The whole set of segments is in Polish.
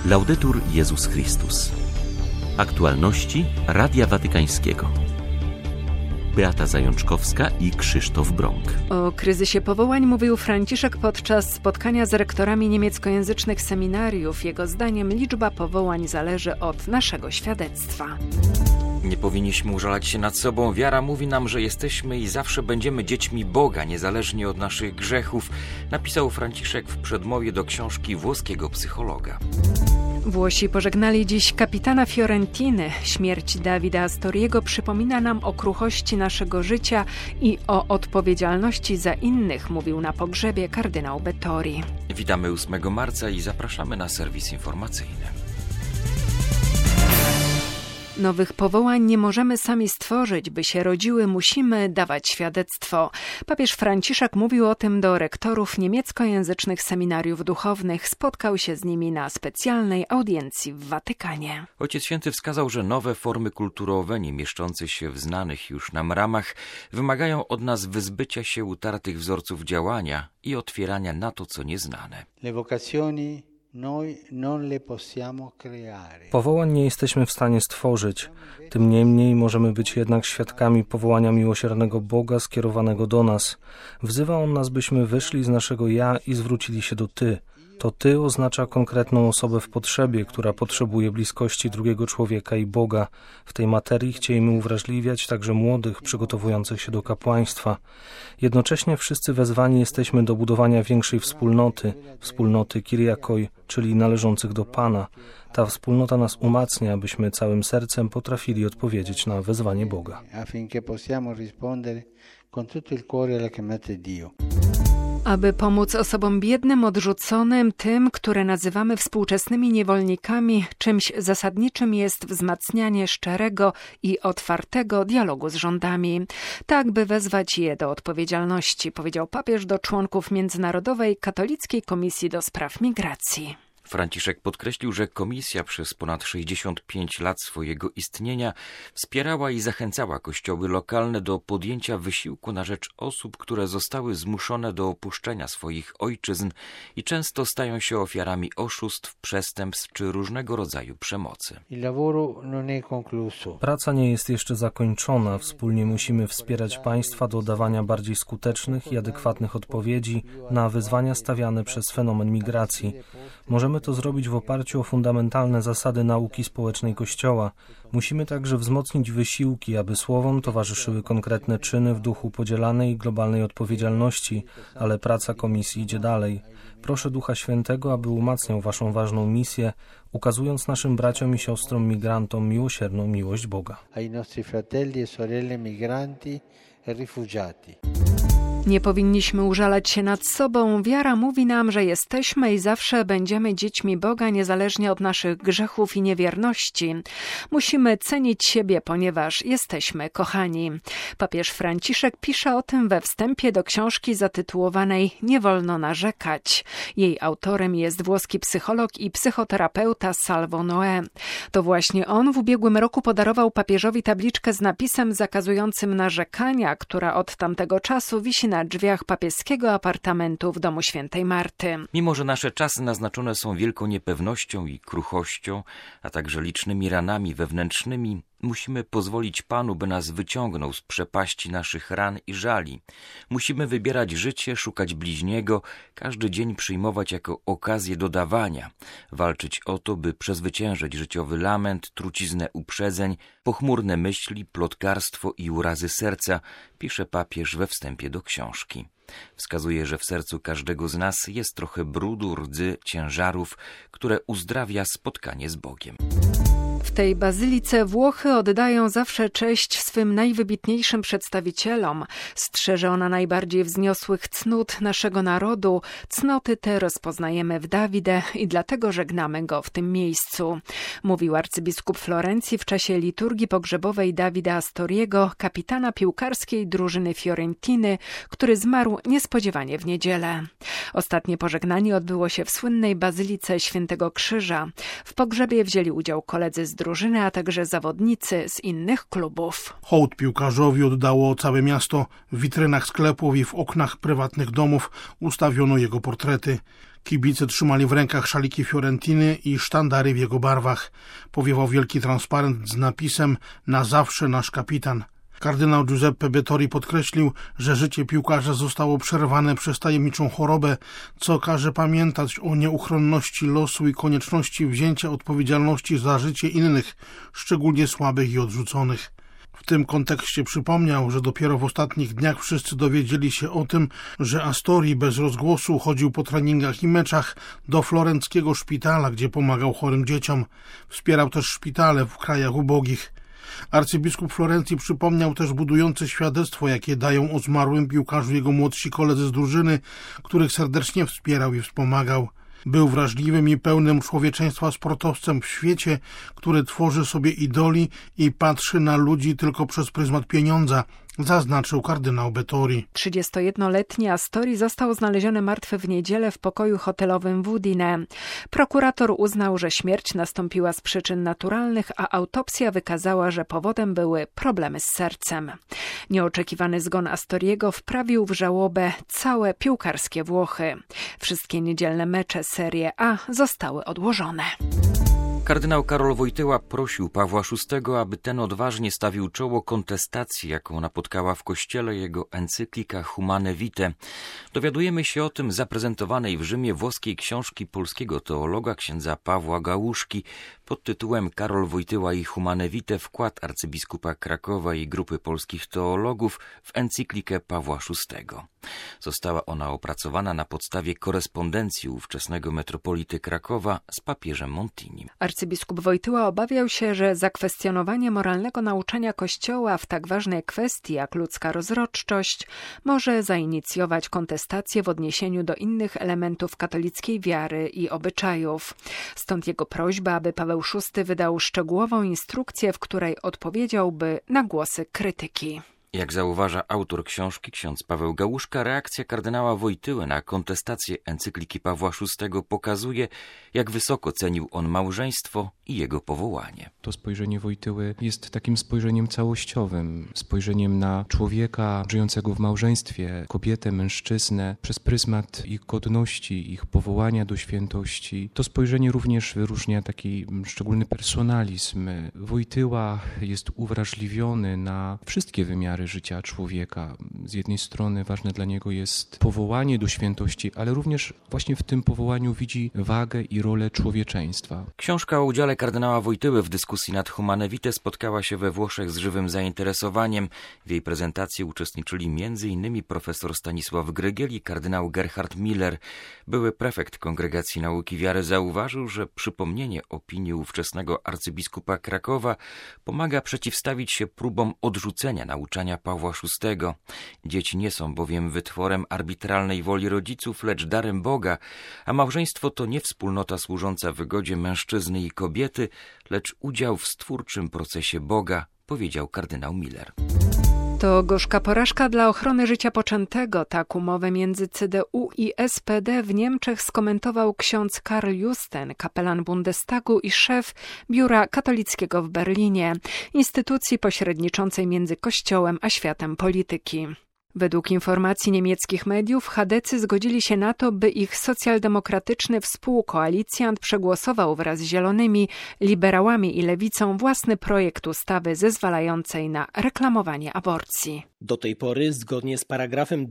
Laudetur Jezus Chrystus. Aktualności Radia Watykańskiego. Beata Zajączkowska i Krzysztof Brąk. O kryzysie powołań mówił Franciszek podczas spotkania z rektorami niemieckojęzycznych seminariów. Jego zdaniem liczba powołań zależy od naszego świadectwa. Nie powinniśmy użalać się nad sobą. Wiara mówi nam, że jesteśmy i zawsze będziemy dziećmi Boga, niezależnie od naszych grzechów, napisał Franciszek w przedmowie do książki włoskiego psychologa. Włosi pożegnali dziś kapitana Fiorentiny. Śmierć Davida Astoriego przypomina nam o kruchości naszego życia i o odpowiedzialności za innych, mówił na pogrzebie kardynał Bettori. Witamy 8 marca i zapraszamy na serwis informacyjny. Nowych powołań nie możemy sami stworzyć, by się rodziły, musimy dawać świadectwo. Papież Franciszek mówił o tym do rektorów niemieckojęzycznych seminariów duchownych. Spotkał się z nimi na specjalnej audiencji w Watykanie. Ojciec Święty wskazał, że nowe formy kulturowe, nie mieszczące się w znanych już nam ramach, wymagają od nas wyzbycia się utartych wzorców działania i otwierania na to, co nieznane. Powołań nie jesteśmy w stanie stworzyć. Tym niemniej możemy być jednak świadkami powołania miłosiernego Boga skierowanego do nas. Wzywa On nas, byśmy wyszli z naszego ja i zwrócili się do Ty. To Ty oznacza konkretną osobę w potrzebie, która potrzebuje bliskości drugiego człowieka i Boga. W tej materii chcieliśmy uwrażliwiać także młodych, przygotowujących się do kapłaństwa. Jednocześnie wszyscy wezwani jesteśmy do budowania większej wspólnoty Kyriakoi, czyli należących do Pana. Ta wspólnota nas umacnia, abyśmy całym sercem potrafili odpowiedzieć na wezwanie Boga. Aby pomóc osobom biednym, odrzuconym, tym, które nazywamy współczesnymi niewolnikami, czymś zasadniczym jest wzmacnianie szczerego i otwartego dialogu z rządami. Tak, by wezwać je do odpowiedzialności, powiedział papież do członków Międzynarodowej Katolickiej Komisji do Spraw Migracji. Franciszek podkreślił, że komisja przez ponad 65 lat swojego istnienia wspierała i zachęcała kościoły lokalne do podjęcia wysiłku na rzecz osób, które zostały zmuszone do opuszczenia swoich ojczyzn i często stają się ofiarami oszustw, przestępstw czy różnego rodzaju przemocy. Praca nie jest jeszcze zakończona. Wspólnie musimy wspierać państwa do dawania bardziej skutecznych i adekwatnych odpowiedzi na wyzwania stawiane przez fenomen migracji. Możemy to zrobić w oparciu o fundamentalne zasady nauki społecznej Kościoła. Musimy także wzmocnić wysiłki, aby słowom towarzyszyły konkretne czyny w duchu podzielanej globalnej odpowiedzialności, ale praca komisji idzie dalej. Proszę Ducha Świętego, aby umacniał waszą ważną misję, ukazując naszym braciom i siostrom migrantom miłosierną miłość Boga. Nie powinniśmy użalać się nad sobą. Wiara mówi nam, że jesteśmy i zawsze będziemy dziećmi Boga, niezależnie od naszych grzechów i niewierności. Musimy cenić siebie, ponieważ jesteśmy kochani. Papież Franciszek pisze o tym we wstępie do książki zatytułowanej Nie wolno narzekać. Jej autorem jest włoski psycholog i psychoterapeuta Salvo Noè. To właśnie on w ubiegłym roku podarował papieżowi tabliczkę z napisem zakazującym narzekania, która od tamtego czasu wisi na drzwiach papieskiego apartamentu w domu świętej Marty. Mimo że nasze czasy naznaczone są wielką niepewnością i kruchością, a także licznymi ranami wewnętrznymi, musimy pozwolić Panu, by nas wyciągnął z przepaści naszych ran i żali. Musimy wybierać życie, szukać bliźniego, każdy dzień przyjmować jako okazję do dawania, walczyć o to, by przezwyciężyć życiowy lament, truciznę uprzedzeń, pochmurne myśli, plotkarstwo i urazy serca, pisze papież we wstępie do książki. Wskazuje, że w sercu każdego z nas jest trochę brudu, rdzy, ciężarów, które uzdrawia spotkanie z Bogiem. W tej bazylice Włochy oddają zawsze cześć swym najwybitniejszym przedstawicielom. Strzeże ona najbardziej wzniosłych cnót naszego narodu. Cnoty te rozpoznajemy w Davide i dlatego żegnamy go w tym miejscu. Mówił arcybiskup Florencji w czasie liturgii pogrzebowej Davida Astoriego, kapitana piłkarskiej drużyny Fiorentiny, który zmarł niespodziewanie w niedzielę. Ostatnie pożegnanie odbyło się w słynnej bazylice Świętego Krzyża. W pogrzebie wzięli udział koledzy z drużyny, a także zawodnicy z innych klubów. Hołd piłkarzowi oddało całe miasto. W witrynach sklepów i w oknach prywatnych domów ustawiono jego portrety. Kibice trzymali w rękach szaliki Fiorentiny i sztandary w jego barwach. Powiewał wielki transparent z napisem „Na zawsze nasz kapitan”. Kardynał Giuseppe Bettori podkreślił, że życie piłkarza zostało przerwane przez tajemniczą chorobę, co każe pamiętać o nieuchronności losu i konieczności wzięcia odpowiedzialności za życie innych, szczególnie słabych i odrzuconych. W tym kontekście przypomniał, że dopiero w ostatnich dniach wszyscy dowiedzieli się o tym, że Astori bez rozgłosu chodził po treningach i meczach do florenckiego szpitala, gdzie pomagał chorym dzieciom. Wspierał też szpitale w krajach ubogich. Arcybiskup Florencji przypomniał też budujące świadectwo, jakie dają o zmarłym piłkarzu jego młodsi koledzy z drużyny, których serdecznie wspierał i wspomagał. Był wrażliwym i pełnym człowieczeństwa sportowcem w świecie, który tworzy sobie idoli i patrzy na ludzi tylko przez pryzmat pieniądza, zaznaczył kardynał Bettori. 31-letni Astori został znaleziony martwy w niedzielę w pokoju hotelowym w Udine. Prokurator uznał, że śmierć nastąpiła z przyczyn naturalnych, a autopsja wykazała, że powodem były problemy z sercem. Nieoczekiwany zgon Astoriego wprawił w żałobę całe piłkarskie Włochy. Wszystkie niedzielne mecze Serie A zostały odłożone. Kardynał Karol Wojtyła prosił Pawła VI, aby ten odważnie stawił czoło kontestacji, jaką napotkała w Kościele jego encyklika Humane Vitae. Dowiadujemy się o tym zaprezentowanej w Rzymie włoskiej książki polskiego teologa księdza Pawła Gałuszki pod tytułem Karol Wojtyła i Humane Vitae, wkład arcybiskupa Krakowa i grupy polskich teologów w encyklikę Pawła VI. Została ona opracowana na podstawie korespondencji ówczesnego metropolity Krakowa z papieżem Montinim. Arcybiskup Wojtyła obawiał się, że zakwestionowanie moralnego nauczania Kościoła w tak ważnej kwestii jak ludzka rozrodczość może zainicjować kontestację w odniesieniu do innych elementów katolickiej wiary i obyczajów. Stąd jego prośba, aby Paweł VI wydał szczegółową instrukcję, w której odpowiedziałby na głosy krytyki. Jak zauważa autor książki, ksiądz Paweł Gałuszka, reakcja kardynała Wojtyły na kontestację encykliki Pawła VI pokazuje, jak wysoko cenił on małżeństwo i jego powołanie. To spojrzenie Wojtyły jest takim spojrzeniem całościowym, spojrzeniem na człowieka żyjącego w małżeństwie, kobietę, mężczyznę, przez pryzmat ich godności, ich powołania do świętości. To spojrzenie również wyróżnia taki szczególny personalizm. Wojtyła jest uwrażliwiony na wszystkie wymiary życia człowieka. Z jednej strony ważne dla niego jest powołanie do świętości, ale również właśnie w tym powołaniu widzi wagę i rolę człowieczeństwa. Książka o udziale kardynała Wojtyły w dyskusji nad Humane Vitae spotkała się we Włoszech z żywym zainteresowaniem. W jej prezentacji uczestniczyli m.in. profesor Stanisław Grygiel i kardynał Gerhard Miller. Były prefekt Kongregacji Nauki Wiary zauważył, że przypomnienie opinii ówczesnego arcybiskupa Krakowa pomaga przeciwstawić się próbom odrzucenia nauczania Pawła VI. Dzieci nie są bowiem wytworem arbitralnej woli rodziców, lecz darem Boga, a małżeństwo to nie wspólnota służąca wygodzie mężczyzny i kobiety, lecz udział w stwórczym procesie Boga, powiedział kardynał Miller. To gorzka porażka dla ochrony życia poczętego. Tak umowę między CDU i SPD w Niemczech skomentował ksiądz Karl Justen, kapelan Bundestagu i szef Biura Katolickiego w Berlinie, instytucji pośredniczącej między Kościołem a światem polityki. Według informacji niemieckich mediów chadecy zgodzili się na to, by ich socjaldemokratyczny współkoalicjant przegłosował wraz z Zielonymi, liberałami i lewicą własny projekt ustawy zezwalającej na reklamowanie aborcji. Do tej pory, zgodnie z paragrafem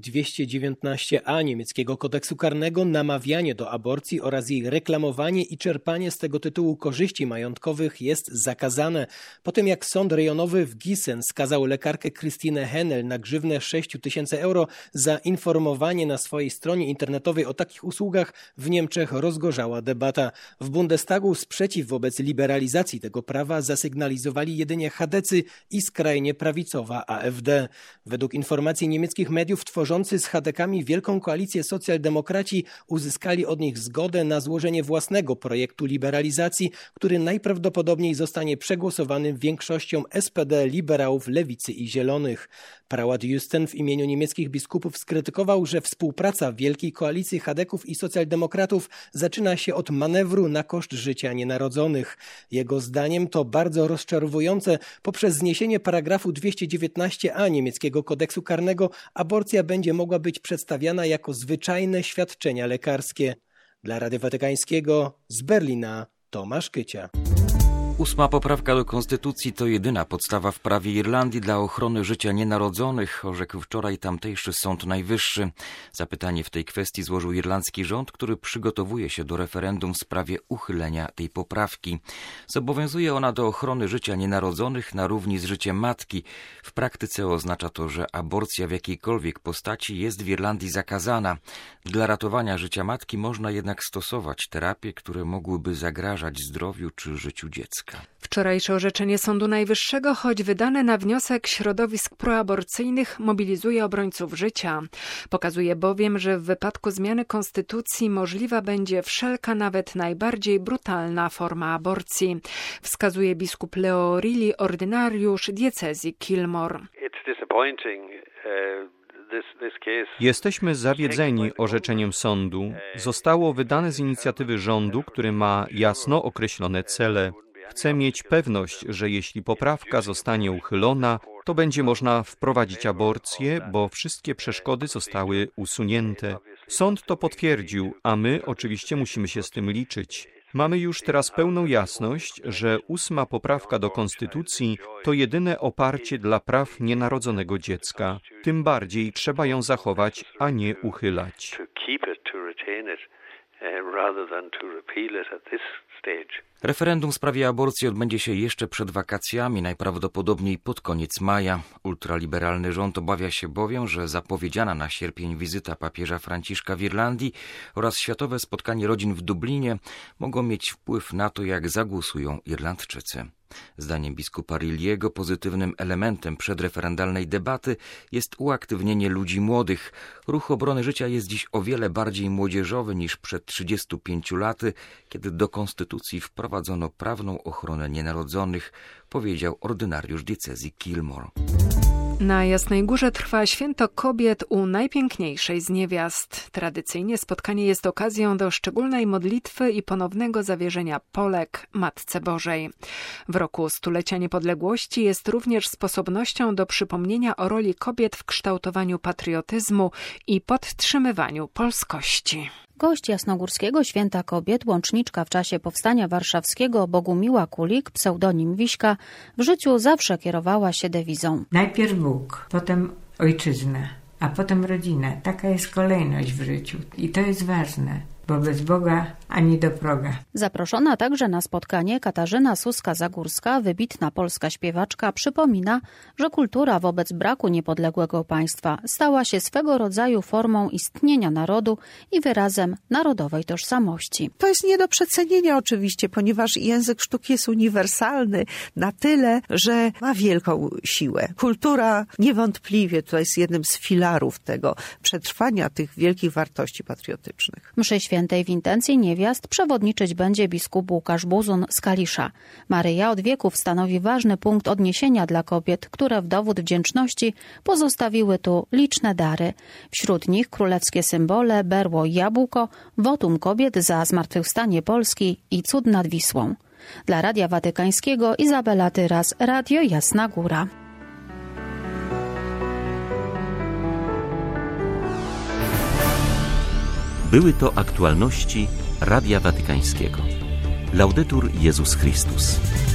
219a niemieckiego kodeksu karnego, namawianie do aborcji oraz jej reklamowanie i czerpanie z tego tytułu korzyści majątkowych jest zakazane. Po tym jak sąd rejonowy w Gießen skazał lekarkę Christine Henel na grzywnę 6 000 euro za informowanie na swojej stronie internetowej o takich usługach, w Niemczech rozgorzała debata. W Bundestagu sprzeciw wobec liberalizacji tego prawa zasygnalizowali jedynie chadecy i skrajnie prawicowa AfD. Według informacji niemieckich mediów tworzący z chadekami wielką koalicję socjaldemokraci uzyskali od nich zgodę na złożenie własnego projektu liberalizacji, który najprawdopodobniej zostanie przegłosowany większością SPD, liberałów, lewicy i zielonych. Prałat Justen w imieniu niemieckich biskupów skrytykował, że współpraca wielkiej koalicji chadeków i socjaldemokratów zaczyna się od manewru na koszt życia nienarodzonych. Jego zdaniem to bardzo rozczarowujące. Poprzez zniesienie paragrafu 219a niemieckiego kodeksu karnego aborcja będzie mogła być przedstawiana jako zwyczajne świadczenia lekarskie. Dla Radia Watykańskiego z Berlina Tomasz Kycia. 8. poprawka do Konstytucji to jedyna podstawa w prawie Irlandii dla ochrony życia nienarodzonych, orzekł wczoraj tamtejszy Sąd Najwyższy. Zapytanie w tej kwestii złożył irlandzki rząd, który przygotowuje się do referendum w sprawie uchylenia tej poprawki. Zobowiązuje ona do ochrony życia nienarodzonych na równi z życiem matki. W praktyce oznacza to, że aborcja w jakiejkolwiek postaci jest w Irlandii zakazana. Dla ratowania życia matki można jednak stosować terapie, które mogłyby zagrażać zdrowiu czy życiu dziecka. Wczorajsze orzeczenie Sądu Najwyższego, choć wydane na wniosek środowisk proaborcyjnych, mobilizuje obrońców życia. Pokazuje bowiem, że w wypadku zmiany konstytucji możliwa będzie wszelka, nawet najbardziej brutalna forma aborcji, wskazuje biskup Leo Riley, ordynariusz diecezji Kilmore. Jesteśmy zawiedzeni orzeczeniem sądu. Zostało wydane z inicjatywy rządu, który ma jasno określone cele. Chcę mieć pewność, że jeśli poprawka zostanie uchylona, to będzie można wprowadzić aborcję, bo wszystkie przeszkody zostały usunięte. Sąd to potwierdził, a my oczywiście musimy się z tym liczyć. Mamy już teraz pełną jasność, że 8. poprawka do Konstytucji to jedyne oparcie dla praw nienarodzonego dziecka. Tym bardziej trzeba ją zachować, a nie uchylać. Referendum w sprawie aborcji odbędzie się jeszcze przed wakacjami, najprawdopodobniej pod koniec maja. Ultraliberalny rząd obawia się bowiem, że zapowiedziana na sierpień wizyta papieża Franciszka w Irlandii oraz światowe spotkanie rodzin w Dublinie mogą mieć wpływ na to, jak zagłosują Irlandczycy. Zdaniem biskupa Rilliego pozytywnym elementem przedreferendalnej debaty jest uaktywnienie ludzi młodych. Ruch obrony życia jest dziś o wiele bardziej młodzieżowy niż przed 35 laty, kiedy do konstytucji wprowadzono prawną ochronę nienarodzonych, powiedział ordynariusz diecezji Kilmore. Na Jasnej Górze trwa Święto Kobiet u najpiękniejszej z niewiast. Tradycyjnie spotkanie jest okazją do szczególnej modlitwy i ponownego zawierzenia Polek Matce Bożej. W roku stulecia niepodległości jest również sposobnością do przypomnienia o roli kobiet w kształtowaniu patriotyzmu i podtrzymywaniu polskości. Gość Jasnogórskiego Święta Kobiet, łączniczka w czasie Powstania Warszawskiego Bogumiła Kulik, pseudonim Wiśka, w życiu zawsze kierowała się dewizą: najpierw Bóg, potem ojczyznę, a potem rodzinę. Taka jest kolejność w życiu i to jest ważne, bo bez Boga ani do proga. Zaproszona także na spotkanie Katarzyna Suska-Zagórska, wybitna polska śpiewaczka, przypomina, że kultura wobec braku niepodległego państwa stała się swego rodzaju formą istnienia narodu i wyrazem narodowej tożsamości. To jest nie do przecenienia oczywiście, ponieważ język sztuki jest uniwersalny na tyle, że ma wielką siłę. Kultura niewątpliwie tutaj jest jednym z filarów tego przetrwania tych wielkich wartości patriotycznych. Mszy świętej w intencji niewiast przewodniczyć będzie biskup Łukasz Buzun z Kalisza. Maryja od wieków stanowi ważny punkt odniesienia dla kobiet, które w dowód wdzięczności pozostawiły tu liczne dary. Wśród nich królewskie symbole, berło i jabłko, wotum kobiet za zmartwychwstanie Polski i cud nad Wisłą. Dla Radia Watykańskiego Izabela Tyras, Radio Jasna Góra. Były to aktualności Radia Watykańskiego. Laudetur Jezus Chrystus.